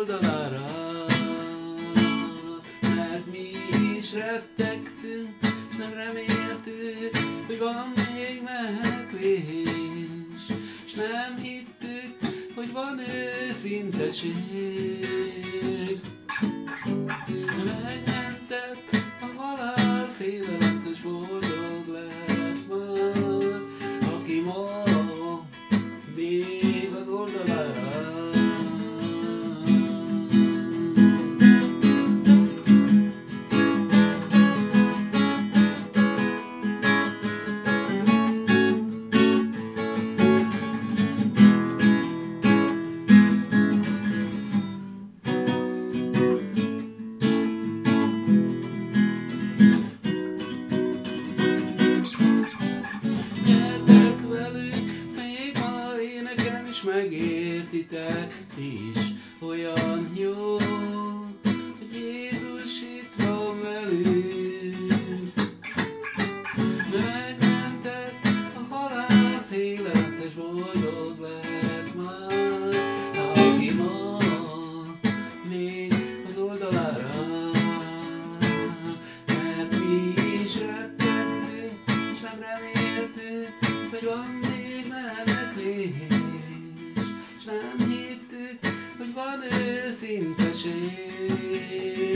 oldalára, mert mi is rettegtünk, s nem reméltük, hogy van még menekvés, s nem hittük, hogy van őszinteség. Megmentett a halál félelmetes, boldog lett már, aki ma még az oldalára. Megértitek is, olyan jó, hogy Jézus itt van velünk. Megmentett a halál félelmetes, boldog lett már, aki ma még az oldalára. Mert mi is rettegtünk, s nem reméltük, hogy van még menekvés, s nem hittük, hogy van őszinteség.